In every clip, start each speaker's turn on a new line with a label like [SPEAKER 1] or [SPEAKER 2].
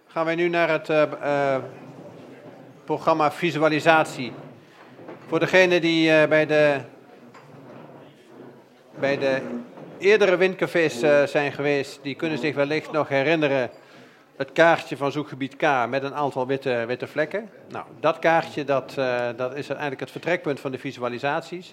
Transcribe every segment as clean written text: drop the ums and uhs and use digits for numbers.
[SPEAKER 1] gaan wij nu naar het programma visualisatie. Voor degenen die bij de eerdere windcafés zijn geweest, die kunnen zich wellicht nog herinneren het kaartje van zoekgebied K met een aantal witte vlekken. Nou, dat kaartje dat is uiteindelijk het vertrekpunt van de visualisaties.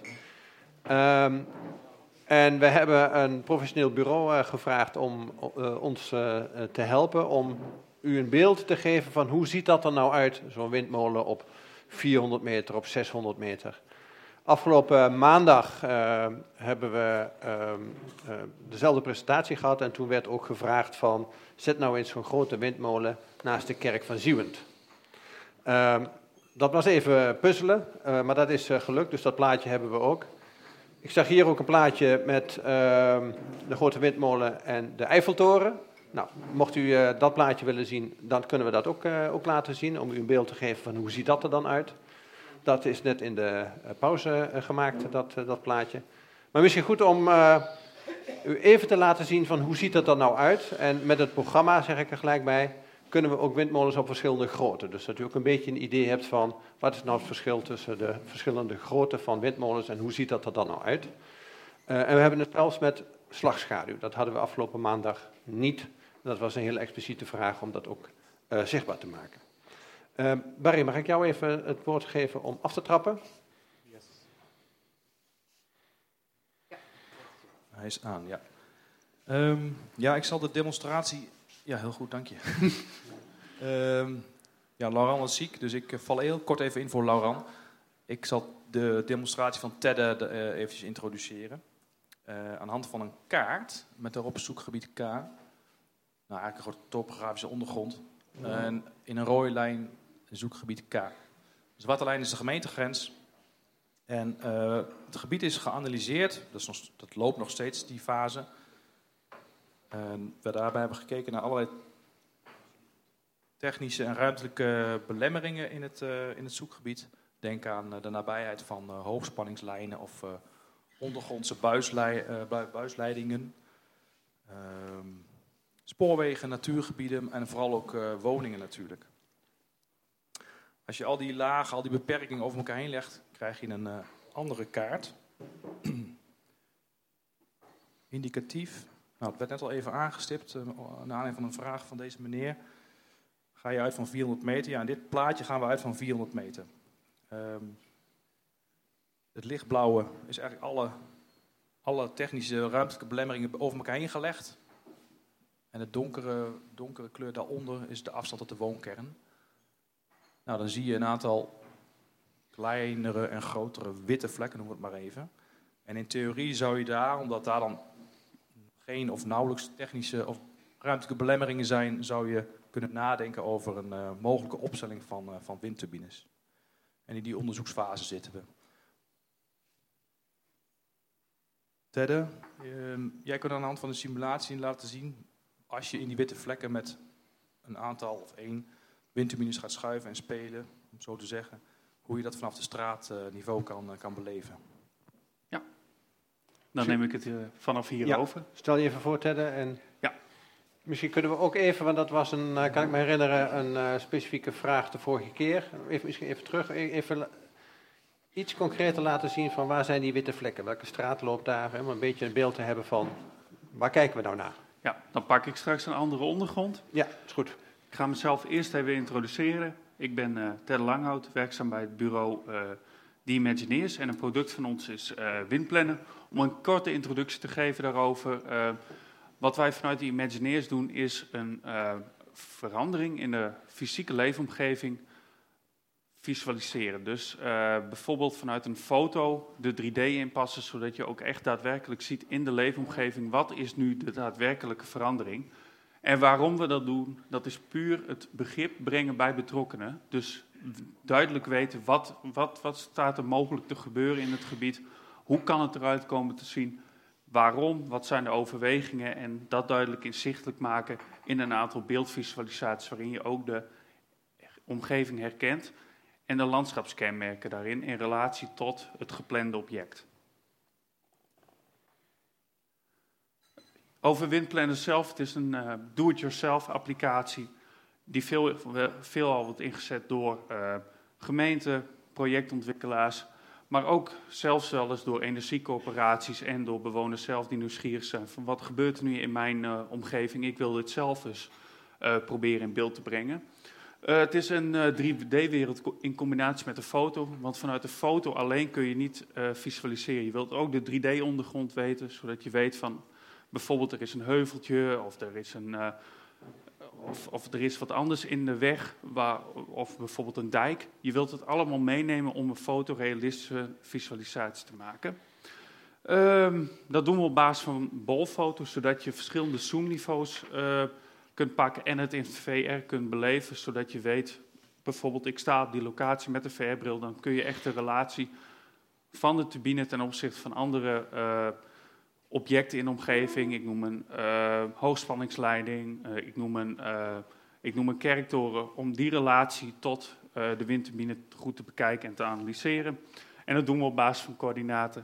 [SPEAKER 1] En we hebben een professioneel bureau gevraagd om ons te helpen om u een beeld te geven van hoe ziet dat er nou uit, zo'n windmolen op 400 meter, op 600 meter. Afgelopen maandag hebben we dezelfde presentatie gehad en toen werd ook gevraagd van, zet nou eens zo'n grote windmolen naast de kerk van Zieuwent. Dat was even puzzelen, maar dat is gelukt, dus dat plaatje hebben we ook. Ik zag hier ook een plaatje met de grote windmolen en de Eiffeltoren. Nou, mocht u dat plaatje willen zien, dan kunnen we dat ook laten zien, om u een beeld te geven van hoe ziet dat er dan uit. Dat is net in de pauze gemaakt, dat plaatje. Maar misschien goed om u even te laten zien van hoe ziet dat er nou uit. En met het programma, zeg ik er gelijk bij, kunnen we ook windmolens op verschillende grootte. Dus dat u ook een beetje een idee hebt van wat is nou het verschil tussen de verschillende grootte van windmolens en hoe ziet dat er dan nou uit. En we hebben het zelfs met slagschaduw. Dat hadden we afgelopen maandag niet. Dat was een hele expliciete vraag om dat ook zichtbaar te maken. Barry, mag ik jou even het woord geven om af te trappen?
[SPEAKER 2] Yes. Ja. Hij is aan, ja. Ja, ik zal de demonstratie... Ja, heel goed, dank je. Ja, Laurent is ziek, dus ik val heel kort even in voor Laurent. Ik zal de demonstratie van Tedde eventjes introduceren. Aan de hand van een kaart met daarop zoekgebied K. Nou, eigenlijk een soort topografische ondergrond. En in een rode lijn zoekgebied K. De zwarte lijn is de gemeentegrens. En het gebied is geanalyseerd. Dat loopt nog steeds, die fase. En we daarbij hebben gekeken naar allerlei technische en ruimtelijke belemmeringen in het zoekgebied. Denk aan de nabijheid van hoogspanningslijnen of ondergrondse buisleidingen. Spoorwegen, natuurgebieden en vooral ook woningen natuurlijk. Als je al die lagen, al die beperkingen over elkaar heen legt, krijg je een andere kaart. Indicatief. Nou, het werd net al even aangestipt, naar aanleiding van een vraag van deze meneer. Ga je uit van 400 meter? Ja, in dit plaatje gaan we uit van 400 meter. Het lichtblauwe is eigenlijk alle technische ruimtelijke belemmeringen over elkaar heen gelegd. En de donkere kleur daaronder is de afstand tot de woonkern. Nou, dan zie je een aantal kleinere en grotere witte vlekken, noem het maar even. En in theorie zou je daar, omdat daar dan geen of nauwelijks technische of ruimtelijke belemmeringen zijn, zou je kunnen nadenken over een mogelijke opstelling van windturbines. En in die onderzoeksfase zitten we. Tedde, jij kunt aan de hand van de simulatie laten zien, als je in die witte vlekken met een aantal of 1 windturbines gaat schuiven en spelen, om zo te zeggen, hoe je dat vanaf de straatniveau kan beleven.
[SPEAKER 3] Ja, dan neem ik het vanaf hier over.
[SPEAKER 1] Stel je even voor, Tedde. En
[SPEAKER 3] ja.
[SPEAKER 1] Misschien kunnen we ook even, want dat was kan ik me herinneren, een specifieke vraag de vorige keer. Misschien even terug, even iets concreter laten zien van waar zijn die witte vlekken? Welke straat loopt daar? Om een beetje een beeld te hebben van waar kijken we nou naar?
[SPEAKER 3] Ja, dan pak ik straks een andere ondergrond.
[SPEAKER 1] Ja, is goed.
[SPEAKER 3] Ik ga mezelf eerst even introduceren. Ik ben Tedde Langhout, werkzaam bij het bureau The Imagineers. En een product van ons is Windplannen. Om een korte introductie te geven daarover. Wat wij vanuit The Imagineers doen is een verandering in de fysieke leefomgeving visualiseren. Dus bijvoorbeeld vanuit een foto de 3D inpassen, zodat je ook echt daadwerkelijk ziet in de leefomgeving wat is nu de daadwerkelijke verandering. En waarom we dat doen, dat is puur het begrip brengen bij betrokkenen. Dus duidelijk weten wat staat er mogelijk te gebeuren in het gebied, hoe kan het eruit komen te zien, waarom, wat zijn de overwegingen en dat duidelijk inzichtelijk maken in een aantal beeldvisualisaties waarin je ook de omgeving herkent en de landschapskenmerken daarin in relatie tot het geplande object. Over Windplannen zelf, het is een do-it-yourself applicatie die veelal wordt ingezet door gemeenten, projectontwikkelaars, maar ook zelfs wel eens door energiecorporaties en door bewoners zelf die nieuwsgierig zijn van wat gebeurt er nu in mijn omgeving, ik wil dit zelf eens proberen in beeld te brengen. Het is een 3D-wereld in combinatie met de foto, want vanuit de foto alleen kun je niet visualiseren. Je wilt ook de 3D-ondergrond weten, zodat je weet van bijvoorbeeld er is een heuveltje of er is of er is wat anders in de weg, of bijvoorbeeld een dijk. Je wilt het allemaal meenemen om een fotorealistische visualisatie te maken. Dat doen we op basis van bolfoto's, zodat je verschillende zoomniveaus kunt pakken en het in VR kunt beleven, zodat je weet, bijvoorbeeld ik sta op die locatie met de VR-bril, dan kun je echt de relatie van de turbine ten opzichte van andere objecten in de omgeving. Ik noem een hoogspanningsleiding, ik noem een kerktoren, om die relatie tot de windturbine goed te bekijken en te analyseren. En dat doen we op basis van coördinaten.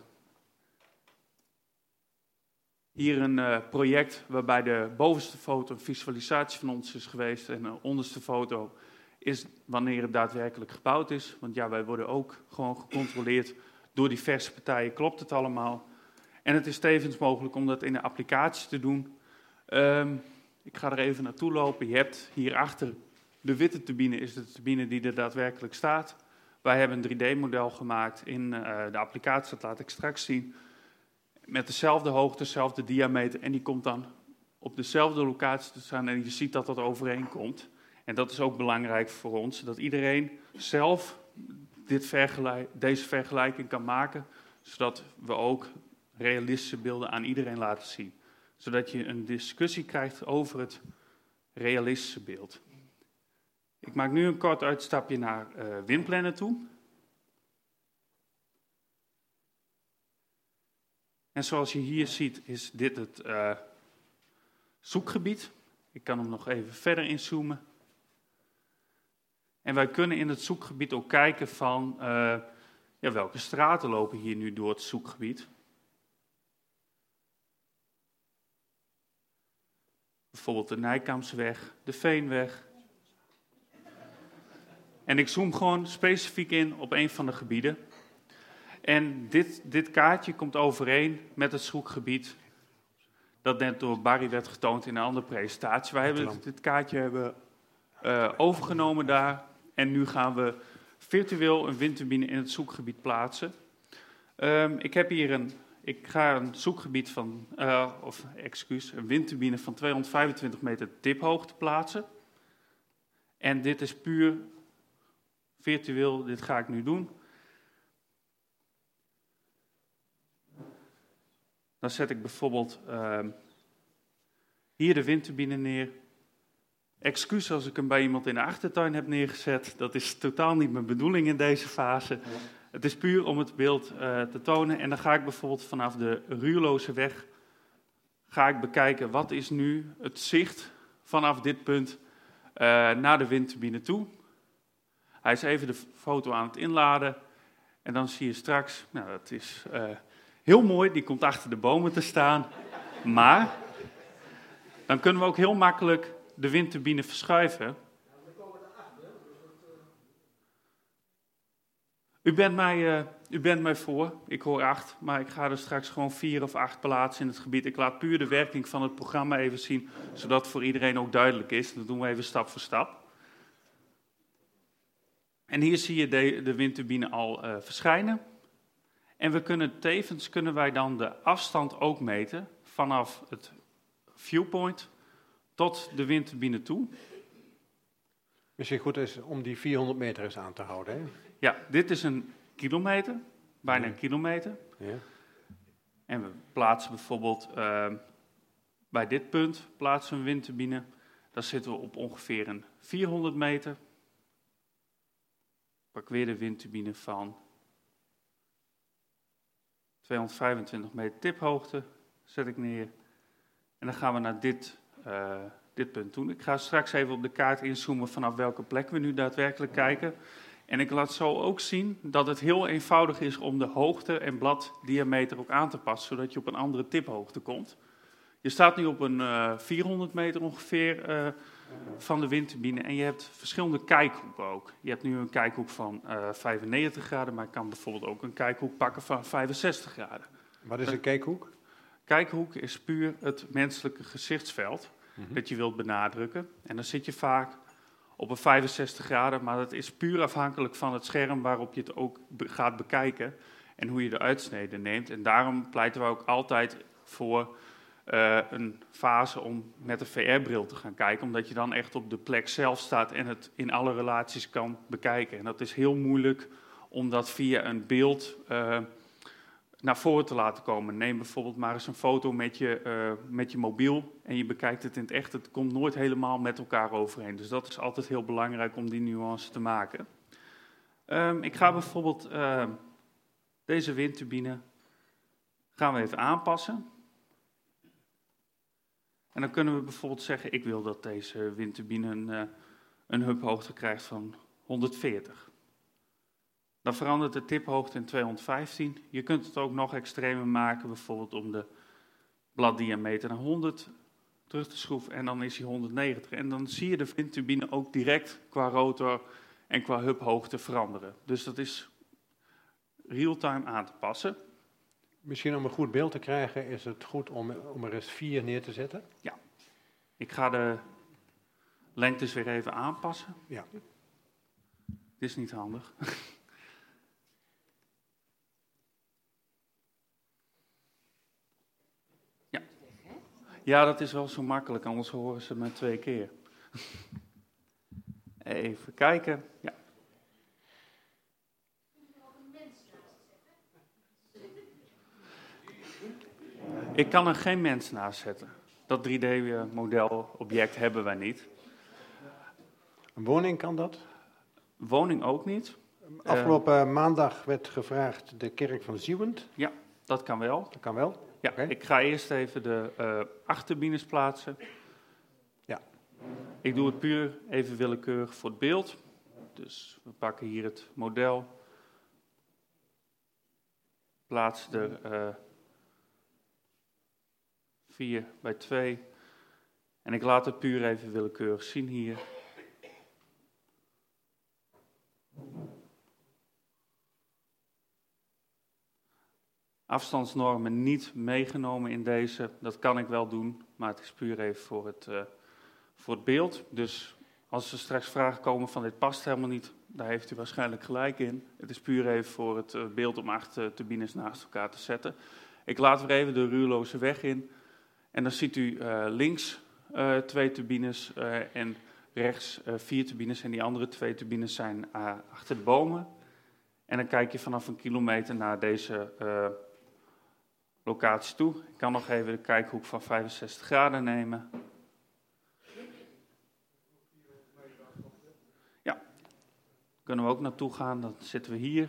[SPEAKER 3] Hier een project waarbij de bovenste foto een visualisatie van ons is geweest en de onderste foto is wanneer het daadwerkelijk gebouwd is. Want ja, wij worden ook gewoon gecontroleerd door diverse partijen. Klopt het allemaal? En het is tevens mogelijk om dat in een applicatie te doen. Ik ga er even naartoe lopen. Je hebt hierachter de witte turbine, is de turbine die er daadwerkelijk staat. Wij hebben een 3D-model gemaakt in de applicatie, dat laat ik straks zien. Met dezelfde hoogte, dezelfde diameter. En die komt dan op dezelfde locatie te staan en je ziet dat dat overeenkomt. En dat is ook belangrijk voor ons, dat iedereen zelf deze vergelijking kan maken, zodat we ook realistische beelden aan iedereen laten zien. Zodat je een discussie krijgt over het realistische beeld. Ik maak nu een kort uitstapje naar windplannen toe. En zoals je hier ziet is dit het zoekgebied. Ik kan hem nog even verder inzoomen. En wij kunnen in het zoekgebied ook kijken van welke straten lopen hier nu door het zoekgebied. Bijvoorbeeld de Nijkampsweg, de Veenweg. En ik zoom gewoon specifiek in op een van de gebieden. En dit kaartje komt overeen met het zoekgebied dat net door Barry werd getoond in een andere presentatie. Wij hebben dit kaartje overgenomen daar en nu gaan we virtueel een windturbine in het zoekgebied plaatsen. Ik ga een zoekgebied van, een windturbine van 225 meter tiphoogte plaatsen. En dit is puur virtueel, dit ga ik nu doen. Dan zet ik bijvoorbeeld hier de windturbine neer. Excuus als ik hem bij iemand in de achtertuin heb neergezet. Dat is totaal niet mijn bedoeling in deze fase. Het is puur om het beeld te tonen. En dan ga ik bijvoorbeeld vanaf de Ruurloze weg ga ik bekijken wat is nu het zicht vanaf dit punt naar de windturbine toe. Hij is even de foto aan het inladen. En dan zie je straks, nou dat is heel mooi, die komt achter de bomen te staan. Maar dan kunnen we ook heel makkelijk de windturbine verschuiven. U bent mij voor, ik hoor 8, maar ik ga er straks gewoon 4 of 8 plaatsen in het gebied. Ik laat puur de werking van het programma even zien, zodat het voor iedereen ook duidelijk is. Dat doen we even stap voor stap. En hier zie je de windturbine al verschijnen. En kunnen wij dan de afstand ook meten vanaf het viewpoint tot de windturbine toe.
[SPEAKER 1] Misschien goed is om die 400 meter eens aan te houden. Hè?
[SPEAKER 3] Ja, dit is een kilometer, bijna een kilometer.
[SPEAKER 1] Ja.
[SPEAKER 3] En we plaatsen bijvoorbeeld bij dit punt plaatsen we een windturbine. Dan zitten we op ongeveer een 400 meter. Pak weer de windturbine van 225 meter tiphoogte, zet ik neer. En dan gaan we naar dit punt toe. Ik ga straks even op de kaart inzoomen vanaf welke plek we nu daadwerkelijk kijken. En ik laat zo ook zien dat het heel eenvoudig is om de hoogte en bladdiameter ook aan te passen, zodat je op een andere tiphoogte komt. Je staat nu op een 400 meter ongeveer van de windturbine. En je hebt verschillende kijkhoeken ook. Je hebt nu een kijkhoek van 95 graden, maar je kan bijvoorbeeld ook een kijkhoek pakken van 65 graden.
[SPEAKER 1] Wat is een kijkhoek?
[SPEAKER 3] Kijkhoek is puur het menselijke gezichtsveld dat je wilt benadrukken. En dan zit je vaak op een 65 graden, maar dat is puur afhankelijk van het scherm waarop je het ook gaat bekijken en hoe je de uitsnede neemt. En daarom pleiten we ook altijd voor een fase om met een VR-bril te gaan kijken, omdat je dan echt op de plek zelf staat en het in alle relaties kan bekijken. En dat is heel moeilijk om dat via een beeld naar voren te laten komen. Neem bijvoorbeeld maar eens een foto met je mobiel en je bekijkt het in het echt. Het komt nooit helemaal met elkaar overeen. Dus dat is altijd heel belangrijk om die nuance te maken. Ik ga bijvoorbeeld deze windturbine gaan we even aanpassen. En dan kunnen we bijvoorbeeld zeggen, ik wil dat deze windturbine een hubhoogte krijgt van 140. Dan verandert de tiphoogte in 215. Je kunt het ook nog extremer maken, bijvoorbeeld om de bladdiameter naar 100 terug te schroeven en dan is hij 190. En dan zie je de windturbine ook direct qua rotor en qua hubhoogte veranderen. Dus dat is real-time aan te passen.
[SPEAKER 1] Misschien om een goed beeld te krijgen is het goed om er eens 4 neer te zetten.
[SPEAKER 3] Ja, ik ga de lengtes weer even aanpassen.
[SPEAKER 1] Ja.
[SPEAKER 3] Dit is niet handig. Ja, dat is wel zo makkelijk, anders horen ze me 2 keer. Even kijken. Ja. Ik kan er geen mens naast zetten. Dat 3D-modelobject hebben wij niet.
[SPEAKER 1] Een woning kan dat?
[SPEAKER 3] Woning ook niet.
[SPEAKER 1] Afgelopen maandag werd gevraagd de kerk van Zieuwent.
[SPEAKER 3] Ja, dat kan wel.
[SPEAKER 1] Dat kan wel.
[SPEAKER 3] Ja,
[SPEAKER 1] Okay.
[SPEAKER 3] Ik ga eerst even de achterturbines plaatsen.
[SPEAKER 1] Ja.
[SPEAKER 3] Ik doe het puur even willekeurig voor het beeld. Dus we pakken hier het model. Plaatsen er 4 bij 2. En ik laat het puur even willekeurig zien hier. Afstandsnormen niet meegenomen in deze. Dat kan ik wel doen, maar het is puur even voor het beeld. Dus als er straks vragen komen van dit past helemaal niet, daar heeft u waarschijnlijk gelijk in. Het is puur even voor het beeld om 8 turbines naast elkaar te zetten. Ik laat weer even de ruurloze weg in. En dan ziet u links 2 turbines en rechts 4 turbines. En die andere 2 turbines zijn achter de bomen. En dan kijk je vanaf een kilometer naar deze locatie toe. Ik kan nog even de kijkhoek van 65 graden nemen. Ja, kunnen we ook naartoe gaan. Dan zitten we hier.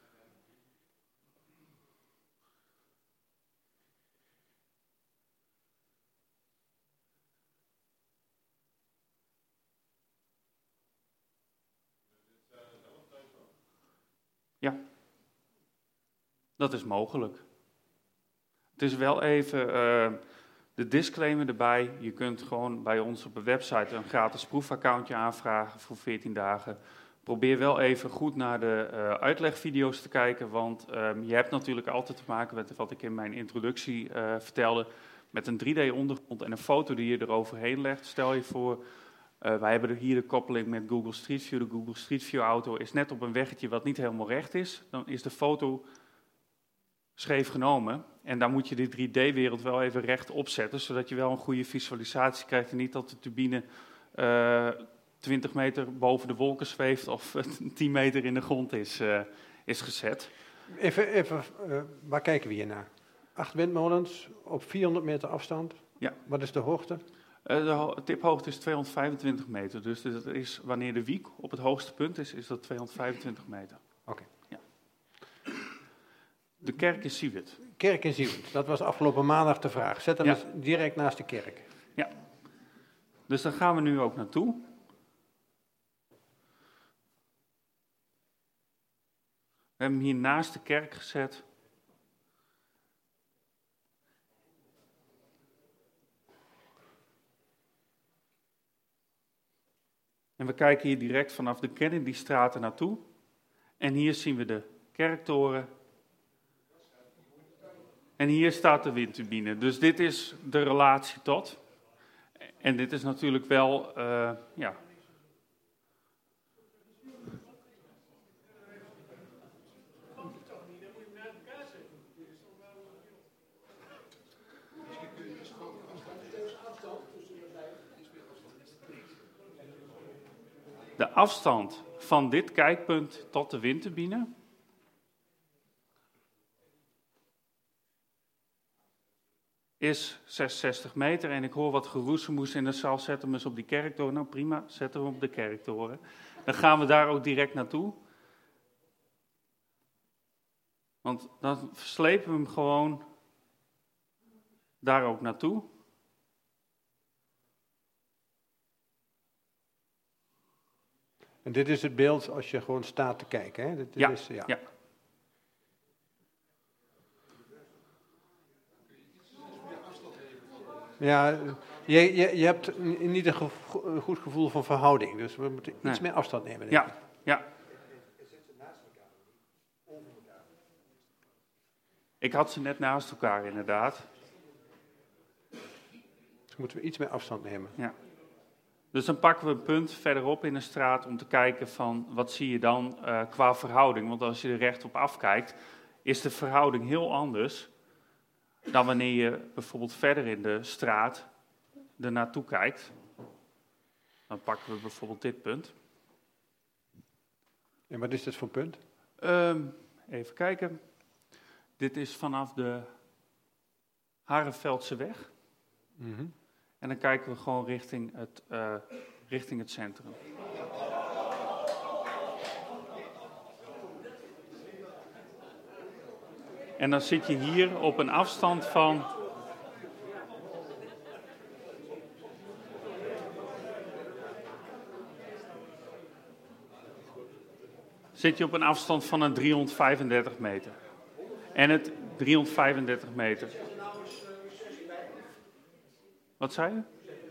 [SPEAKER 3] Ja, dat is mogelijk. Het is wel even de disclaimer erbij. Je kunt gewoon bij ons op de website een gratis proefaccountje aanvragen voor 14 dagen. Probeer wel even goed naar de uitlegvideo's te kijken, want je hebt natuurlijk altijd te maken met wat ik in mijn introductie vertelde, met een 3D-ondergrond en een foto die je eroverheen legt. Stel je voor, wij hebben hier de koppeling met Google Street View. De Google Street View auto is net op een weggetje wat niet helemaal recht is. Dan is de foto scheef genomen. En daar moet je de 3D-wereld wel even recht opzetten, zodat je wel een goede visualisatie krijgt. En niet dat de turbine 20 meter boven de wolken zweeft of 10 meter in de grond is gezet.
[SPEAKER 1] Even waar kijken we hier naar? 8 windmolens op 400 meter afstand.
[SPEAKER 3] Ja.
[SPEAKER 1] Wat is de hoogte?
[SPEAKER 3] De tiphoogte is 225 meter. Dus dat is, wanneer de wiek op het hoogste punt is dat 225 meter.
[SPEAKER 1] Oké.
[SPEAKER 3] Ja. De kerk is Zieuwent.
[SPEAKER 1] Kerk in Zieuwent, dat was afgelopen maandag de vraag. Zet hem eens direct naast de kerk.
[SPEAKER 3] Ja. Dus daar gaan we nu ook naartoe. We hebben hem hier naast de kerk gezet. En we kijken hier direct vanaf de Kennedystraat naartoe. En hier zien we de kerktoren. En hier staat de windturbine. Dus dit is de relatie tot. En dit is natuurlijk wel, ja. De afstand van dit kijkpunt tot de windturbine is 66 meter. En ik hoor wat geroezemoes in de zaal. Zetten we eens op die kerktoren. Nou prima, zetten we op de kerktoren. Dan gaan we daar ook direct naartoe. Want dan verslepen we hem gewoon daar ook naartoe.
[SPEAKER 1] En dit is het beeld als je gewoon staat te kijken, hè? Dit
[SPEAKER 3] Ja,
[SPEAKER 1] is,
[SPEAKER 3] ja.
[SPEAKER 1] Ja, je hebt niet een goed gevoel van verhouding, dus we moeten iets meer afstand nemen. Denk ik.
[SPEAKER 3] Ja, ja. Ik had ze net naast elkaar inderdaad.
[SPEAKER 1] Dus moeten we iets meer afstand nemen.
[SPEAKER 3] Ja. Dus dan pakken we een punt verderop in de straat om te kijken van wat zie je dan qua verhouding. Want als je er recht op afkijkt, is de verhouding heel anders dan wanneer je bijvoorbeeld verder in de straat er naartoe kijkt. Dan pakken we bijvoorbeeld dit punt.
[SPEAKER 1] En wat is dit voor punt?
[SPEAKER 3] Even kijken. Dit is vanaf de Harenveldse weg.
[SPEAKER 1] Mm-hmm.
[SPEAKER 3] En dan kijken we gewoon richting het centrum. En dan zit je hier op een afstand van... Zit je op een afstand van een 335 meter. En het 335 meter. Wat zei je?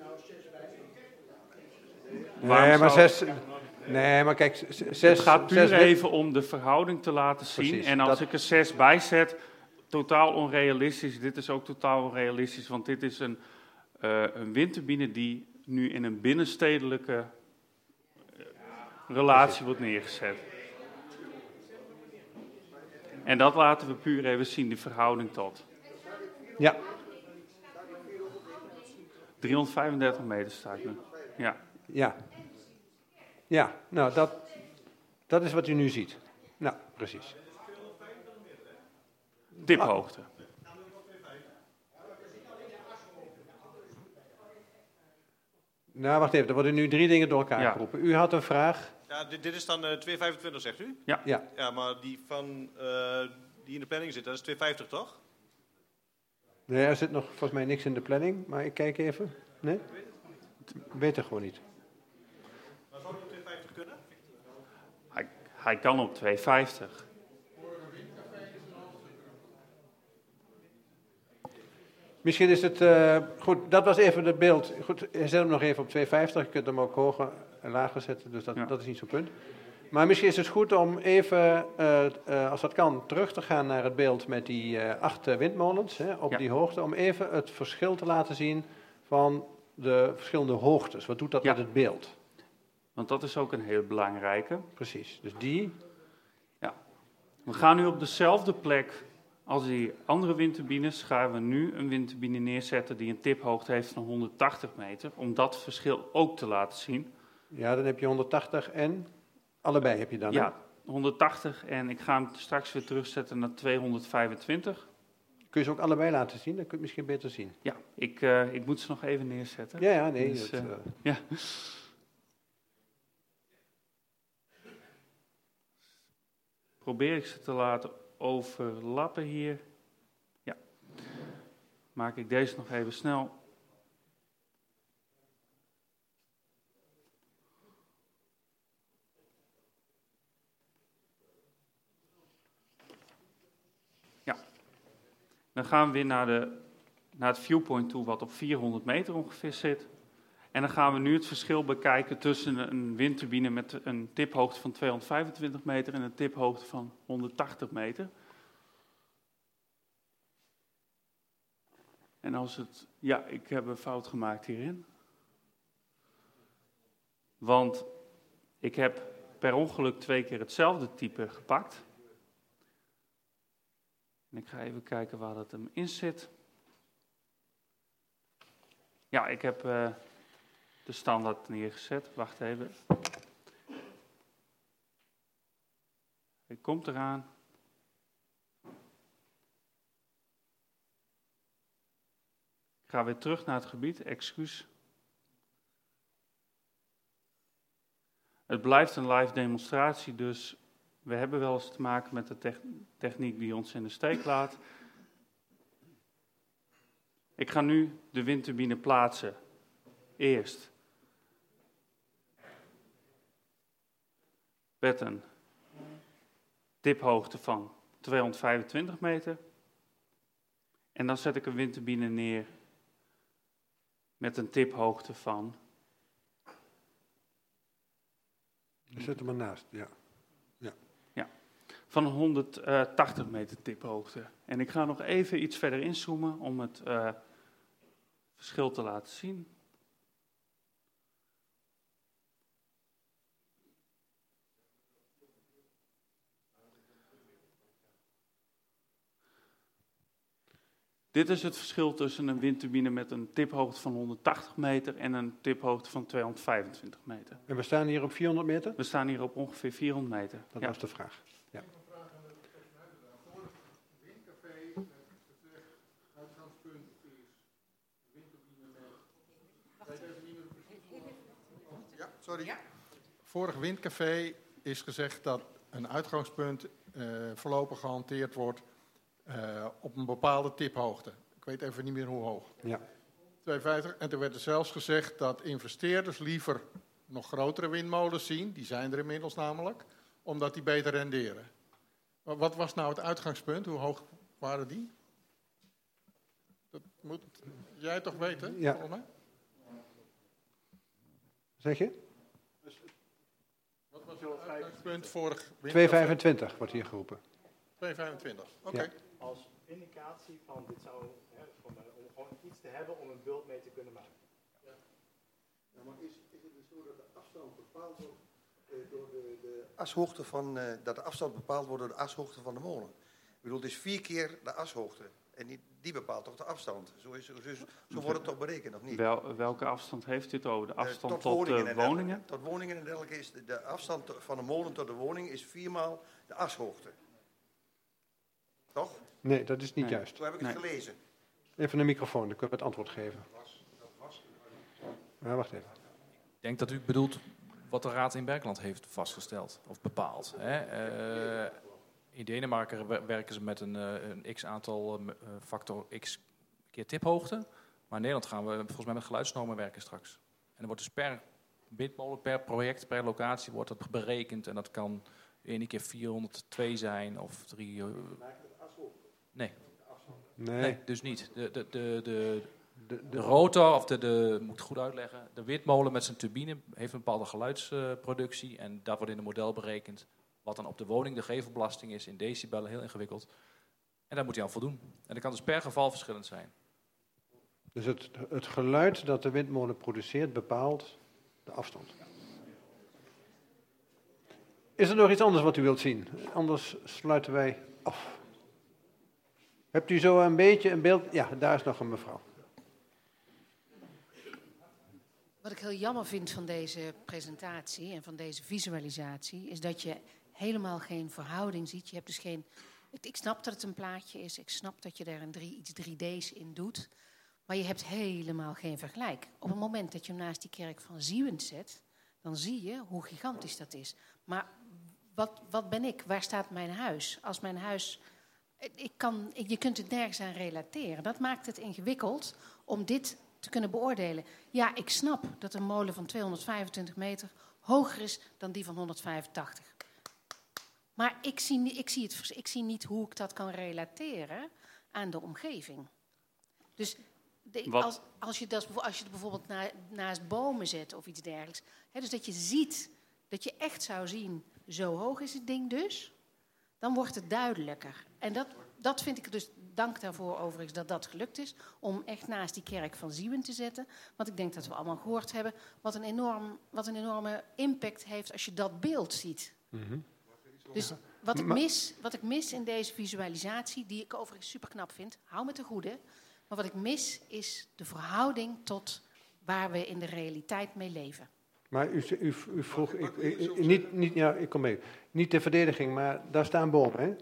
[SPEAKER 1] Nee, maar kijk, 6...
[SPEAKER 3] Het gaat puur even om de verhouding te laten zien.
[SPEAKER 1] Precies,
[SPEAKER 3] en als ik er 6 bij zet, totaal onrealistisch. Dit is ook totaal onrealistisch, want dit is een windturbine die nu in een binnenstedelijke relatie wordt neergezet. En dat laten we puur even zien, die verhouding tot.
[SPEAKER 1] Ja.
[SPEAKER 3] 335 meter staat nu. Ja.
[SPEAKER 1] Ja. Ja, nou, dat is wat u nu ziet. Nou, precies.
[SPEAKER 3] Tiphoogte.
[SPEAKER 1] Nou, wacht even, er worden nu 3 dingen door elkaar geroepen. U had een vraag.
[SPEAKER 4] Ja, dit is dan 2,25 zegt u?
[SPEAKER 3] Ja.
[SPEAKER 4] Ja, maar die die in de planning zit, dat is 2,50 toch?
[SPEAKER 1] Nee, er zit nog volgens mij niks in de planning, maar ik kijk even. Nee? Weet er gewoon niet.
[SPEAKER 4] Maar zou die 2,50 kunnen?
[SPEAKER 3] Hij kan op 2,50.
[SPEAKER 1] Misschien is het... goed, dat was even het beeld. Goed, zet hem nog even op 2,50. Je kunt hem ook hoger en lager zetten, dus dat is niet zo'n punt. Maar misschien is het goed om even, als dat kan, terug te gaan naar het beeld met die 8 windmolens op die hoogte. Om even het verschil te laten zien van de verschillende hoogtes. Wat doet dat met het beeld?
[SPEAKER 3] Want dat is ook een heel belangrijke.
[SPEAKER 1] Precies, dus die...
[SPEAKER 3] Ja. We gaan nu op dezelfde plek als die andere windturbines, gaan we nu een windturbine neerzetten die een tiphoogte heeft van 180 meter. Om dat verschil ook te laten zien.
[SPEAKER 1] Ja, dan heb je 180 en... Allebei heb je dan,
[SPEAKER 3] Ja, 180 en ik ga hem straks weer terugzetten naar 225.
[SPEAKER 1] Kun je ze ook allebei laten zien? Dan kun je het misschien beter zien.
[SPEAKER 3] Ja, ik moet ze nog even neerzetten.
[SPEAKER 1] Ja, nee.
[SPEAKER 3] Dus,
[SPEAKER 1] dat,
[SPEAKER 3] ja. Probeer ik ze te laten overlappen hier. Ja. Maak ik deze nog even snel. Dan gaan we weer naar het viewpoint toe, wat op 400 meter ongeveer zit. En dan gaan we nu het verschil bekijken tussen een windturbine met een tiphoogte van 225 meter en een tiphoogte van 180 meter. En als het... Ja, ik heb een fout gemaakt hierin. Want ik heb per ongeluk 2 keer hetzelfde type gepakt. En ik ga even kijken waar dat hem in zit. Ja, ik heb de standaard neergezet. Wacht even. Hij komt eraan. Ik ga weer terug naar het gebied, excuus. Het blijft een live demonstratie, dus we hebben wel eens te maken met de techniek die ons in de steek laat. Ik ga nu de windturbine plaatsen. Eerst met een tiphoogte van 225 meter. En dan zet ik een windturbine neer met een tiphoogte van...
[SPEAKER 1] Zet hem maar naast, ja.
[SPEAKER 3] Van 180 meter tiphoogte. En ik ga nog even iets verder inzoomen om het verschil te laten zien. Dit is het verschil tussen een windturbine met een tiphoogte van 180 meter en een tiphoogte van 225 meter.
[SPEAKER 1] En we staan hier op 400 meter?
[SPEAKER 3] We staan hier op ongeveer 400 meter.
[SPEAKER 1] Dat
[SPEAKER 3] Ja.
[SPEAKER 1] was de vraag. Ja.
[SPEAKER 5] Ja, sorry. Vorig windcafé is gezegd dat een uitgangspunt voorlopig gehanteerd wordt op een bepaalde tiphoogte. Ik weet even niet meer hoe hoog.
[SPEAKER 1] Ja.
[SPEAKER 5] 250. En er werd er zelfs gezegd dat investeerders liever nog grotere windmolens zien. Die zijn er inmiddels namelijk. Omdat die beter renderen. Maar wat was nou het uitgangspunt? Hoe hoog waren die? Dat moet jij toch weten,
[SPEAKER 1] Ja.
[SPEAKER 5] volgens mij?
[SPEAKER 1] Zeg je?
[SPEAKER 5] Wat was jouw uitgangspunt vorig windcafé?
[SPEAKER 1] 225 wordt hier geroepen.
[SPEAKER 5] 225, oké.
[SPEAKER 1] Ja.
[SPEAKER 6] Als indicatie van dit zou, om gewoon iets te hebben om een bult mee te kunnen maken.
[SPEAKER 7] Ja, maar is het dus zo dat de afstand bepaald wordt door de ashoogte van, dat de afstand bepaald wordt door de ashoogte van de molen? Ik bedoel, het is 4 keer de ashoogte. En die bepaalt toch de afstand? Zo wordt het toch berekend, of niet?
[SPEAKER 3] Welke afstand heeft dit over? De afstand tot
[SPEAKER 7] woningen?
[SPEAKER 3] woningen?
[SPEAKER 7] Tot woningen en dergelijke is de afstand van de molen tot de woning is 4 maal de ashoogte. Toch?
[SPEAKER 1] Nee, dat is niet
[SPEAKER 3] Nee.
[SPEAKER 1] juist.
[SPEAKER 7] Zo heb ik het gelezen.
[SPEAKER 1] Even een microfoon, dan kun je het antwoord geven. Ja, wacht even.
[SPEAKER 2] Ik denk dat u bedoelt wat de Raad in Berkeland heeft vastgesteld of bepaald. Hè? In Denemarken werken ze met een x-aantal factor x keer tiphoogte. Maar in Nederland gaan we volgens mij met geluidsnormen werken straks. En er wordt dus per windmolen, per project, per locatie wordt dat berekend. En dat kan de ene keer 402 zijn of 3... Nee. Nee, dus niet. De rotor, of moet ik goed uitleggen, de windmolen met zijn turbine heeft een bepaalde geluidsproductie en dat wordt in een model berekend wat dan op de woning de gevelbelasting is in decibellen, heel ingewikkeld. En daar moet hij aan voldoen. En dat kan dus per geval verschillend zijn.
[SPEAKER 1] Dus het geluid dat de windmolen produceert bepaalt de afstand. Is er nog iets anders wat u wilt zien? Anders sluiten wij af. Hebt u zo een beetje een beeld? Ja, daar is nog een mevrouw.
[SPEAKER 8] Wat ik heel jammer vind van deze presentatie en van deze visualisatie is dat je helemaal geen verhouding ziet. Je hebt dus geen... Ik snap dat het een plaatje is. Ik snap dat je daar iets 3D's in doet. Maar je hebt helemaal geen vergelijk. Op het moment dat je hem naast die kerk van Zieuwent zet, dan zie je hoe gigantisch dat is. Maar wat ben ik? Waar staat mijn huis? Als mijn huis... je kunt het nergens aan relateren. Dat maakt het ingewikkeld om dit te kunnen beoordelen. Ja, ik snap dat een molen van 225 meter hoger is dan die van 185. Maar ik zie niet hoe ik dat kan relateren aan de omgeving. Dus Als je het bijvoorbeeld naast bomen zet of iets dergelijks. Hè, dus dat je ziet, dat je echt zou zien, zo hoog is het ding dus. Dan wordt het duidelijker. En dat vind ik dus, dank daarvoor overigens dat gelukt is. Om echt naast die kerk van Zieuwent te zetten. Want ik denk dat we allemaal gehoord hebben wat een enorme impact heeft als je dat beeld ziet. Mm-hmm. Dus wat ik mis in deze visualisatie, die ik overigens super knap vind, hou me te goede. Maar wat ik mis is de verhouding tot waar we in de realiteit mee leven. Maar
[SPEAKER 1] u vroeg, ik kom mee. Niet de verdediging, maar daar staan bomen, hè?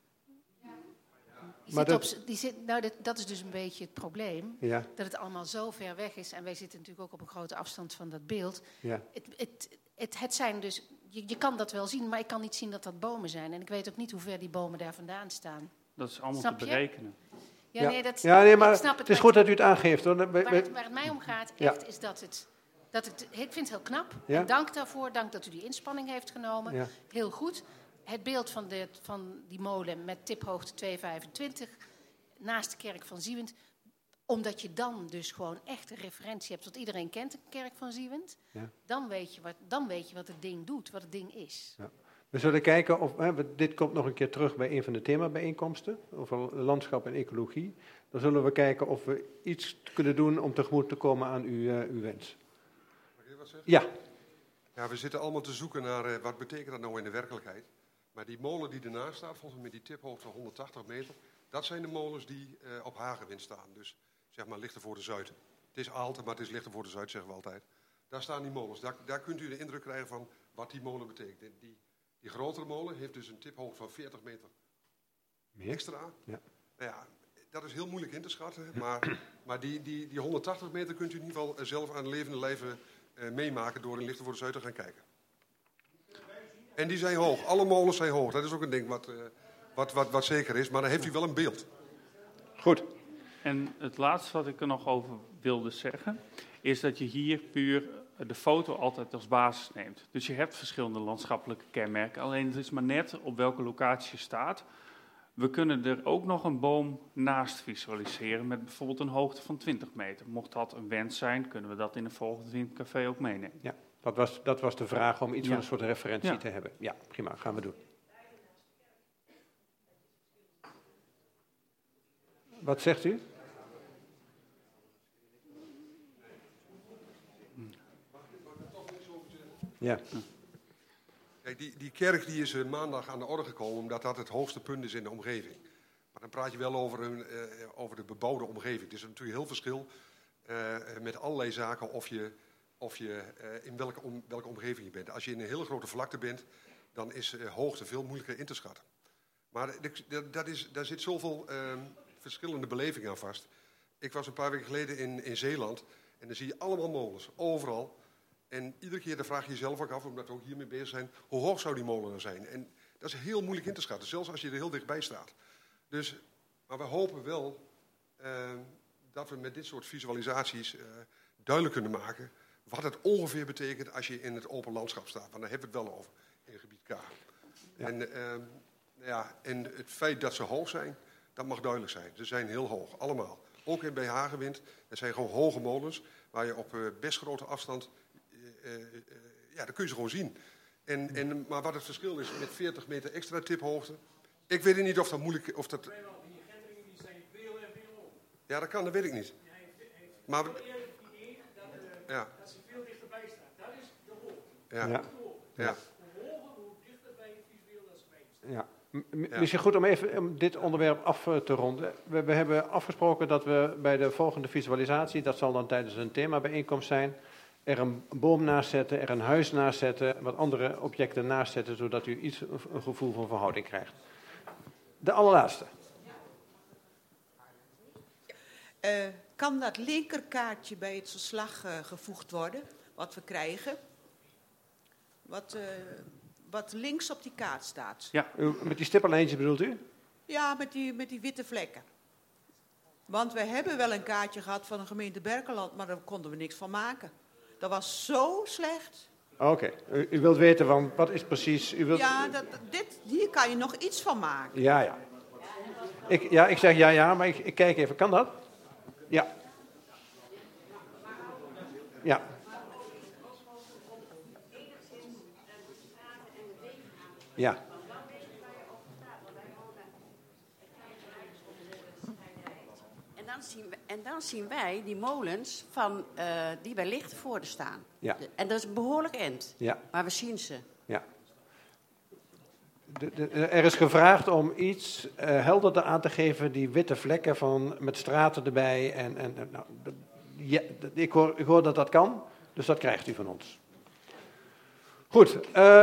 [SPEAKER 8] Dat is dus een beetje het probleem. Ja. Dat het allemaal zo ver weg is. En wij zitten natuurlijk ook op een grote afstand van dat beeld. Ja. Het zijn dus, je kan dat wel zien, maar ik kan niet zien dat dat bomen zijn. En ik weet ook niet hoe ver die bomen daar vandaan staan.
[SPEAKER 3] Dat is allemaal te berekenen.
[SPEAKER 8] Ja, nee, maar
[SPEAKER 1] ik snap het is goed dat u het aangeeft. Hoor.
[SPEAKER 8] Waar het mij om gaat, echt, is dat het... Ik vind het heel knap. Ja? En dank daarvoor. Dank dat u die inspanning heeft genomen. Ja. Heel goed. Het beeld van die molen met tiphoogte 2,25 naast de kerk van Zieuwent. Omdat je dan dus gewoon echt een referentie hebt. Want iedereen kent de kerk van Zieuwent. Ja. Dan weet je wat het ding doet, wat het ding is. Ja.
[SPEAKER 1] We zullen kijken of... dit komt nog een keer terug bij een van de themabijeenkomsten. Over landschap en ecologie. Dan zullen we kijken of we iets kunnen doen om tegemoet te komen aan uw wens. Ja.
[SPEAKER 9] Ja, we zitten allemaal te zoeken naar wat betekent dat nou in de werkelijkheid. Maar die molen die ernaast staat, volgens mij met die tiphoogte van 180 meter, dat zijn de molens die op Hagewind staan. Dus zeg maar Lichtenvoorde-Zuid. Het is Aalten, maar het is Lichtenvoorde-Zuid, zeggen we altijd. Daar staan die molens. Daar kunt u de indruk krijgen van wat die molen betekent. Die grotere molen heeft dus een tiphoogte van 40 meter extra. Ja. Nou ja, dat is heel moeilijk in te schatten. Maar die 180 meter kunt u in ieder geval zelf aan levende lijven meemaken door in Lichtenvoorde-Zuid te gaan kijken. En die zijn hoog. Alle molens zijn hoog. Dat is ook een ding wat zeker is. Maar dan heeft u wel een beeld.
[SPEAKER 1] Goed.
[SPEAKER 3] En het laatste wat ik er nog over wilde zeggen, is dat je hier puur de foto altijd als basis neemt. Dus je hebt verschillende landschappelijke kenmerken. Alleen het is maar net op welke locatie je staat. We kunnen er ook nog een boom naast visualiseren met bijvoorbeeld een hoogte van 20 meter. Mocht dat een wens zijn, kunnen we dat in een volgend windcafé ook meenemen.
[SPEAKER 1] Ja, dat was de vraag om iets van een soort referentie te hebben. Ja, prima, gaan we doen. Wat zegt u? Ja.
[SPEAKER 9] Kijk, die kerk die is maandag aan de orde gekomen omdat dat het hoogste punt is in de omgeving. Maar dan praat je wel over de bebouwde omgeving. Het is natuurlijk heel verschil met allerlei zaken of je in welke omgeving je bent. Als je in een hele grote vlakte bent, dan is hoogte veel moeilijker in te schatten. Maar daar zit zoveel verschillende belevingen aan vast. Ik was een paar weken geleden in Zeeland en dan zie je allemaal molens, overal. En iedere keer dan vraag je jezelf ook af, omdat we ook hiermee bezig zijn, hoe hoog zou die molen nou zijn? En dat is heel moeilijk in te schatten, zelfs als je er heel dichtbij staat. Maar we hopen wel dat we met dit soort visualisaties duidelijk kunnen maken wat het ongeveer betekent als je in het open landschap staat. Want daar hebben we het wel over in gebied K. Ja. En het feit dat ze hoog zijn, dat mag duidelijk zijn. Ze zijn heel hoog, allemaal. Ook bij Hagewind, er zijn gewoon hoge molens waar je op best grote afstand... dat kun je ze gewoon zien. Maar wat het verschil is met 40 meter extra tiphoogte... Ik weet niet of dat moeilijk is. Die genderingen die zijn veel en veel hoog. Ja, dat kan, dat weet ik niet. Maar dat ze veel dichterbij staan. Dat is de hoogte. Ja. Hoe hoger, hoe dichterbij het visueel dat ze mee staan.
[SPEAKER 1] Ja. Misschien goed om even dit onderwerp af te ronden. We hebben afgesproken dat we bij de volgende visualisatie, dat zal dan tijdens een themabijeenkomst zijn, er een boom naast zetten, er een huis naast zetten, wat andere objecten naast zetten, zodat u een gevoel van verhouding krijgt. De allerlaatste.
[SPEAKER 10] Kan dat linkerkaartje bij het verslag gevoegd worden, wat we krijgen? Wat links op die kaart staat.
[SPEAKER 1] Ja, met die stippenlijntjes bedoelt u?
[SPEAKER 10] Ja, met die witte vlekken. Want we hebben wel een kaartje gehad van de gemeente Berkeland, maar daar konden we niks van maken. Dat was zo slecht.
[SPEAKER 1] Oké. U wilt weten, want wat is precies...
[SPEAKER 10] Ja, hier kan je nog iets van maken.
[SPEAKER 1] Ja. Ik zeg ja, maar ik kijk even. Kan dat? Ja. Ja. Ja.
[SPEAKER 11] En dan zien wij die molens die bij Lichtenvoorde staan.
[SPEAKER 1] Ja.
[SPEAKER 11] En dat is een behoorlijk eind.
[SPEAKER 1] Ja.
[SPEAKER 11] Maar we zien ze.
[SPEAKER 1] Ja. Er is gevraagd om iets helderder aan te geven, die witte vlekken met straten erbij. Nou, ik hoor dat dat kan, dus dat krijgt u van ons. Goed,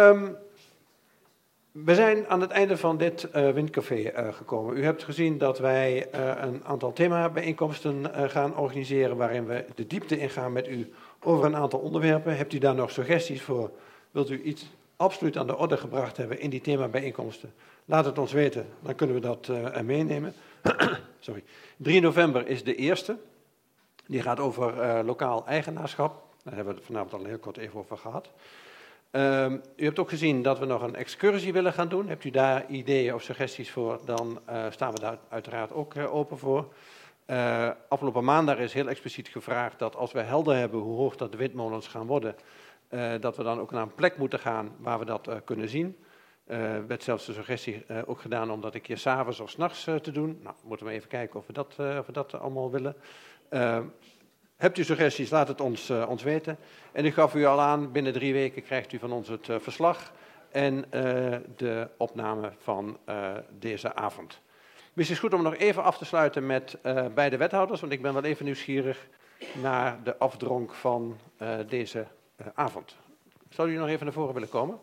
[SPEAKER 1] we zijn aan het einde van dit windcafé gekomen. U hebt gezien dat wij een aantal themabijeenkomsten gaan organiseren, waarin we de diepte ingaan met u over een aantal onderwerpen. Hebt u daar nog suggesties voor? Wilt u iets absoluut aan de orde gebracht hebben in die themabijeenkomsten? Laat het ons weten, dan kunnen we dat meenemen. Sorry. 3 november is de eerste. Die gaat over lokaal eigenaarschap. Daar hebben we het vanavond al heel kort even over gehad. U hebt ook gezien dat we nog een excursie willen gaan doen. Hebt u daar ideeën of suggesties voor, dan staan we daar uiteraard ook open voor. Afgelopen maandag is heel expliciet gevraagd dat als we helder hebben hoe hoog dat de windmolens gaan worden, dat we dan ook naar een plek moeten gaan waar we dat kunnen zien. Werd zelfs de suggestie ook gedaan om dat een keer 's avonds of 's nachts te doen. Nou, moeten we even kijken of we dat allemaal willen. Hebt u suggesties, laat het ons weten. En ik gaf u al aan, binnen 3 weken krijgt u van ons het verslag en de opname van deze avond. Misschien is het goed om nog even af te sluiten met beide wethouders, want ik ben wel even nieuwsgierig naar de afdronk van deze avond. Zou u nog even naar voren willen komen?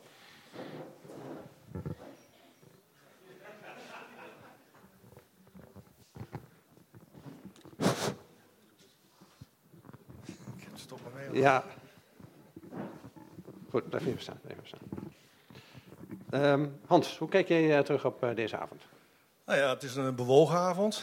[SPEAKER 1] Ja. Goed, blijf even staan. Hans, hoe kijk jij terug op deze avond?
[SPEAKER 12] Nou ja, het is een bewogen avond.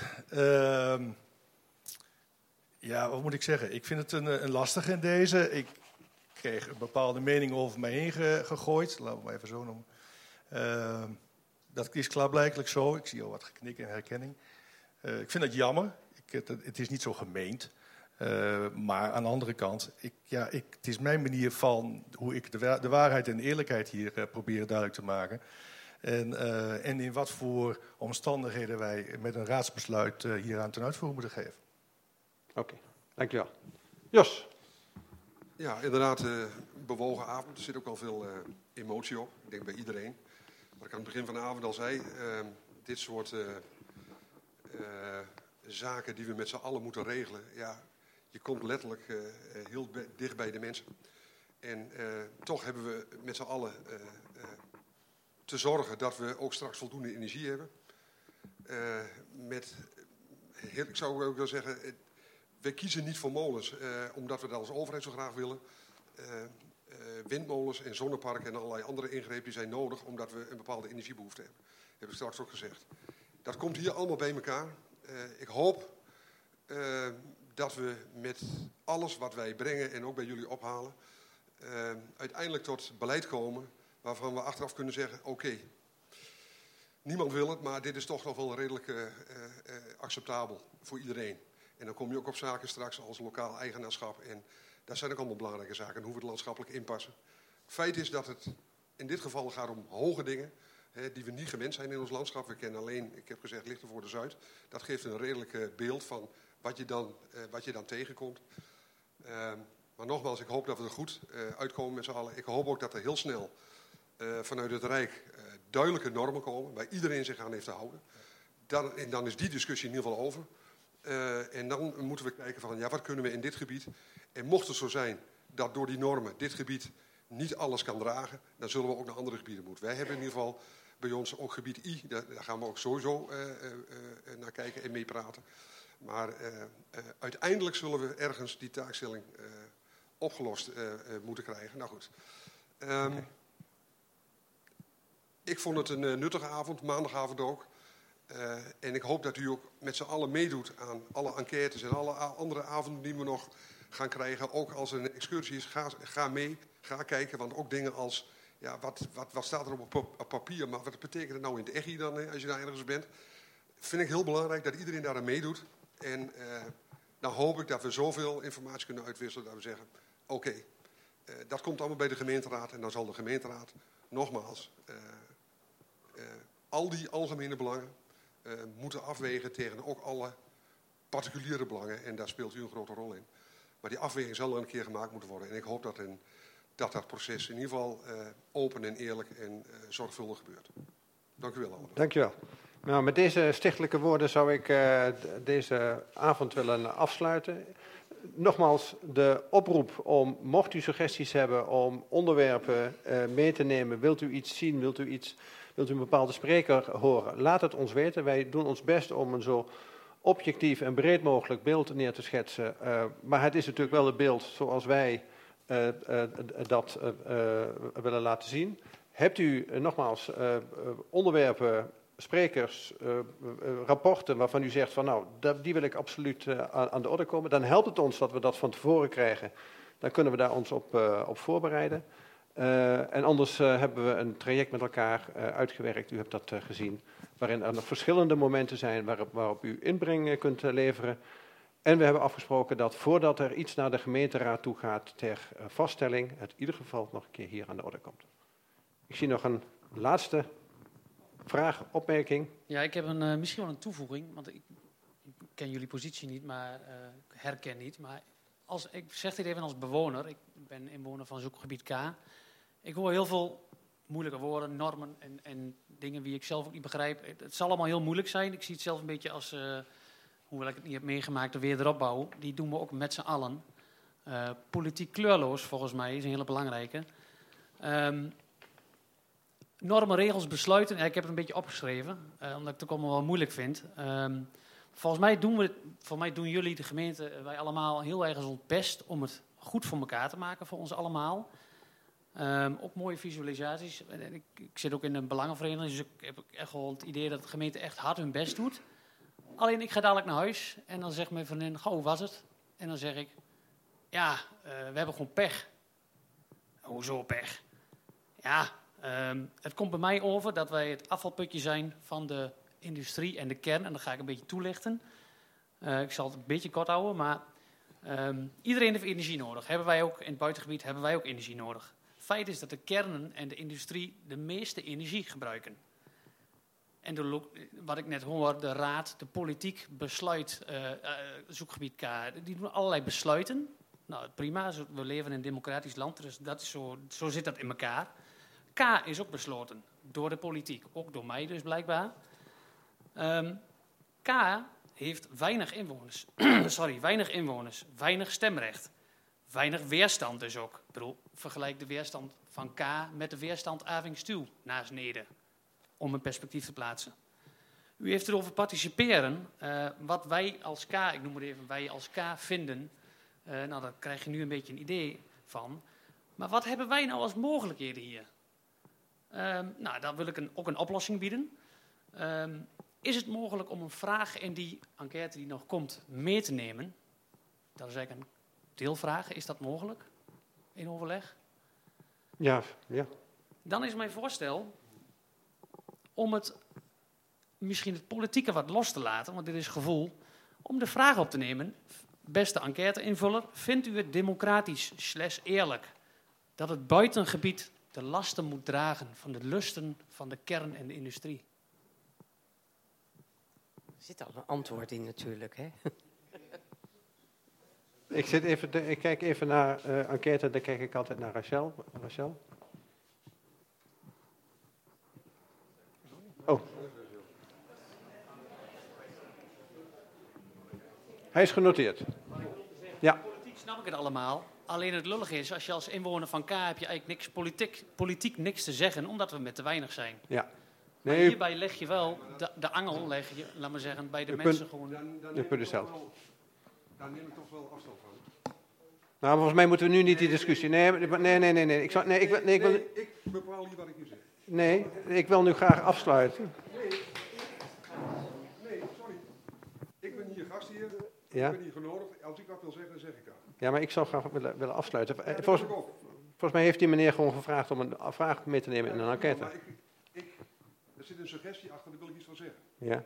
[SPEAKER 12] Ja, wat moet ik zeggen? Ik vind het een lastige in deze. Ik kreeg een bepaalde mening over mij heen gegooid. Laten we het maar even zo noemen. Dat is klaarblijkelijk zo. Ik zie al wat geknik en herkenning. Ik vind dat jammer. Het is niet zo gemeend. Maar aan de andere kant, het is mijn manier van hoe ik de waarheid en de eerlijkheid hier probeer duidelijk te maken. En in wat voor omstandigheden wij met een raadsbesluit hieraan ten uitvoering moeten geven.
[SPEAKER 1] Oké, dankjewel. Jos.
[SPEAKER 9] Ja, inderdaad, bewogen avond. Er zit ook wel veel emotie op. Ik denk bij iedereen. Wat ik aan het begin van de avond al zei, dit soort zaken die we met z'n allen moeten regelen. Ja, je komt letterlijk heel dicht bij de mensen. En toch hebben we met z'n allen te zorgen dat we ook straks voldoende energie hebben. Ik zou ook wel zeggen, we kiezen niet voor molens, omdat we dat als overheid zo graag willen. Windmolens en zonneparken en allerlei andere ingrepen zijn nodig, omdat we een bepaalde energiebehoefte hebben. Dat heb ik straks ook gezegd. Dat komt hier allemaal bij elkaar. Ik hoop dat we met alles wat wij brengen en ook bij jullie ophalen, uiteindelijk tot beleid komen waarvan we achteraf kunnen zeggen, oké, niemand wil het, maar dit is toch nog wel redelijk acceptabel voor iedereen. En dan kom je ook op zaken straks als lokaal eigenaarschap. En dat zijn ook allemaal belangrijke zaken. En hoe we het landschappelijk inpassen. Feit is dat het in dit geval gaat om hoge dingen. Die we niet gewend zijn in ons landschap. We kennen alleen, ik heb gezegd, Lichtenvoorde Zuid. Dat geeft een redelijk beeld van wat je dan tegenkomt. Maar nogmaals, ik hoop dat we er goed uitkomen met z'n allen. Ik hoop ook dat er heel snel vanuit het Rijk duidelijke normen komen. Waar iedereen zich aan heeft te houden. En dan is die discussie in ieder geval over. En dan moeten we kijken van, ja, wat kunnen we in dit gebied? En mocht het zo zijn dat door die normen dit gebied niet alles kan dragen, dan zullen we ook naar andere gebieden moeten. Wij hebben in ieder geval bij ons ook gebied I, daar gaan we ook sowieso naar kijken en mee praten. Maar uiteindelijk zullen we ergens die taakstelling opgelost moeten krijgen. Nou goed. Ik vond het een nuttige avond, maandagavond ook. En ik hoop dat u ook met z'n allen meedoet aan alle enquêtes en alle andere avonden die we nog gaan krijgen. Ook als er een excursie is, ga mee, ga kijken. Want ook dingen als, ja, wat staat er op papier, maar wat betekent het nou in het echi dan, als je daar ergens bent. Vind ik heel belangrijk dat iedereen daar aan meedoet. En dan hoop ik dat we zoveel informatie kunnen uitwisselen dat we zeggen, Oké. Dat komt allemaal bij de gemeenteraad en dan zal de gemeenteraad nogmaals al die algemene belangen moeten afwegen tegen ook alle particuliere belangen. En daar speelt u een grote rol in. Maar die afweging zal er een keer gemaakt moeten worden. En ik hoop dat proces in ieder geval open en eerlijk en zorgvuldig gebeurt. Dank u wel allemaal.
[SPEAKER 1] Dank u wel. Nou, met deze stichtelijke woorden zou ik deze avond willen afsluiten. Nogmaals, de oproep om, mocht u suggesties hebben om onderwerpen mee te nemen, wilt u iets zien, wilt u een bepaalde spreker horen, laat het ons weten. Wij doen ons best om een zo objectief en breed mogelijk beeld neer te schetsen. Maar het is natuurlijk wel het beeld zoals wij dat willen laten zien. Hebt u nogmaals onderwerpen, sprekers, rapporten waarvan u zegt van nou, die wil ik absoluut aan de orde komen, dan helpt het ons dat we dat van tevoren krijgen. Dan kunnen we daar ons op voorbereiden. En anders hebben we een traject met elkaar uitgewerkt, u hebt dat gezien, waarin er nog verschillende momenten zijn waarop u inbreng kunt leveren. En we hebben afgesproken dat voordat er iets naar de gemeenteraad toe gaat ter vaststelling, het in ieder geval nog een keer hier aan de orde komt. Ik zie nog een laatste vraag, opmerking.
[SPEAKER 13] Ja, ik heb misschien wel een toevoeging, want ik ken jullie positie niet, maar herken niet. Maar ik zeg dit even als bewoner, ik ben inwoner van zoekgebied K. Ik hoor heel veel moeilijke woorden, normen en dingen die ik zelf ook niet begrijp. Het zal allemaal heel moeilijk zijn. Ik zie het zelf een beetje als, hoewel ik het niet heb meegemaakt, de wederopbouw. Die doen we ook met z'n allen. Politiek kleurloos, volgens mij, is een hele belangrijke. Normen, regels, besluiten. Ik heb het een beetje opgeschreven, omdat ik het ook allemaal wel moeilijk vind. Volgens mij doen jullie, de gemeente, wij allemaal heel erg ons best om het goed voor elkaar te maken voor ons allemaal. Ook mooie visualisaties. Ik zit ook in een belangenvereniging, dus ik heb echt wel het idee dat de gemeente echt hard hun best doet. Alleen ik ga dadelijk naar huis en dan zegt mijn vriendin, hoe was het? En dan zeg ik, ja, we hebben gewoon pech. Hoezo pech? Ja, het komt bij mij over dat wij het afvalputje zijn van de industrie en de kern. En dat ga ik een beetje toelichten. Ik zal het een beetje kort houden, maar iedereen heeft energie nodig. Hebben wij ook in het buitengebied hebben wij ook energie nodig. Feit is dat de kernen en de industrie de meeste energie gebruiken. En wat ik net hoor, de raad, de politiek, besluit, zoekgebied K, die doen allerlei besluiten. Nou, prima, we leven in een democratisch land, dus dat is zo zit dat in elkaar. K is ook besloten door de politiek, ook door mij dus blijkbaar. K heeft weinig inwoners, weinig stemrecht, weinig weerstand dus ook. Ik bedoel, vergelijk de weerstand van K met de weerstand Aving-Stuw naast Neede, om een perspectief te plaatsen. U heeft het over participeren, wat wij als K, ik noem het even wij als K vinden, nou daar krijg je nu een beetje een idee van. Maar wat hebben wij nou als mogelijkheden hier? Nou, daar wil ik ook een oplossing bieden. Is het mogelijk om een vraag in die enquête die nog komt mee te nemen? Dat is eigenlijk een deelvraag. Is dat mogelijk? In overleg?
[SPEAKER 1] Ja.
[SPEAKER 13] Dan is mijn voorstel om misschien het politieke wat los te laten, want dit is gevoel, om de vraag op te nemen, beste enquête-invuller, vindt u het democratisch/eerlijk dat het buitengebied de lasten moet dragen van de lusten van de kern en de industrie?
[SPEAKER 14] Er zit al een antwoord in natuurlijk, hè?
[SPEAKER 1] Ik kijk even naar enquête, dan kijk ik altijd naar Rachel. Oh. Hij is genoteerd. Ja.
[SPEAKER 13] Politiek snap ik het allemaal. Alleen het lullige is, als je als inwoner van K heb je eigenlijk politiek niks te zeggen, omdat we met te weinig zijn.
[SPEAKER 1] Ja.
[SPEAKER 13] Nee, maar hierbij leg je wel, de angel leg je, laat maar zeggen, bij de mensen gewoon.
[SPEAKER 1] Je punt is zelf.
[SPEAKER 9] Daar neem ik toch wel afstand van.
[SPEAKER 1] Nou, volgens mij moeten we nu niet die discussie. Nee. Ik
[SPEAKER 9] bepaal niet wat ik u zeg.
[SPEAKER 1] Nee, ik wil nu graag afsluiten.
[SPEAKER 9] Nee, sorry. Ik ben hier gastheer.
[SPEAKER 1] Ja?
[SPEAKER 9] Ik ben hier genodigd. Als ik wat wil zeggen, dan zeg ik dat.
[SPEAKER 1] Ja, maar ik zou graag willen afsluiten. Volgens mij heeft die meneer gewoon gevraagd om een vraag mee te nemen in een enquête.
[SPEAKER 9] Maar er zit een suggestie achter, daar wil ik iets van zeggen.
[SPEAKER 1] Ja.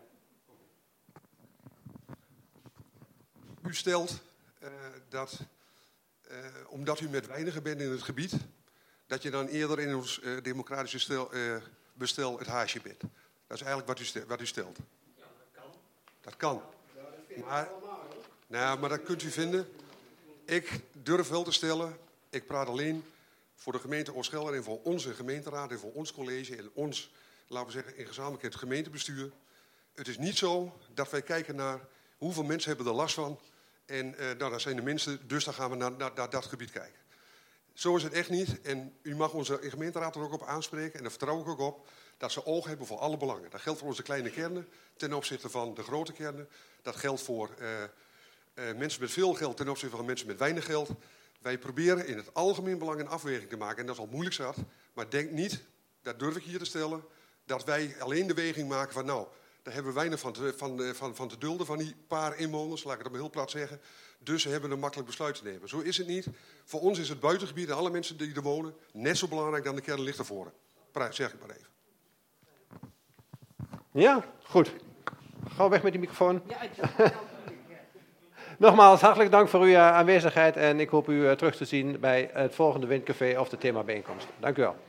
[SPEAKER 9] U stelt dat omdat u met weinigen bent in het gebied, dat je dan eerder in ons democratische bestel het haasje bent. Dat is eigenlijk wat u stelt.
[SPEAKER 6] Ja, dat kan.
[SPEAKER 9] Dat kan.
[SPEAKER 6] Ja, dat vind ik allemaal, hoor.
[SPEAKER 9] Maar dat kunt u vinden. Ik durf wel te stellen, ik praat alleen voor de gemeente Oostgelder en voor onze gemeenteraad en voor ons college en ons, laten we zeggen, in gezamenlijk het gemeentebestuur. Het is niet zo dat wij kijken naar hoeveel mensen hebben er last van. En dat zijn de minste, dus dan gaan we naar dat gebied kijken. Zo is het echt niet. En u mag onze gemeenteraad er ook op aanspreken. En daar vertrouw ik ook op dat ze oog hebben voor alle belangen. Dat geldt voor onze kleine kernen ten opzichte van de grote kernen. Dat geldt voor mensen met veel geld ten opzichte van mensen met weinig geld. Wij proberen in het algemeen belang een afweging te maken. En dat is al moeilijk zat. Maar denk niet, dat durf ik hier te stellen, dat wij alleen de weging maken van nou, daar hebben we weinig van te dulden van die paar inwoners, laat ik het maar heel plat zeggen. Dus ze hebben een makkelijk besluit te nemen. Zo is het niet. Voor ons is het buitengebied en alle mensen die er wonen net zo belangrijk dan de kern ligt ervoor. Zeg ik maar even.
[SPEAKER 1] Ja, goed. Gauw weg met die microfoon. Nogmaals, hartelijk dank voor uw aanwezigheid en ik hoop u terug te zien bij het volgende Windcafé of de themabijeenkomst. Dank u wel.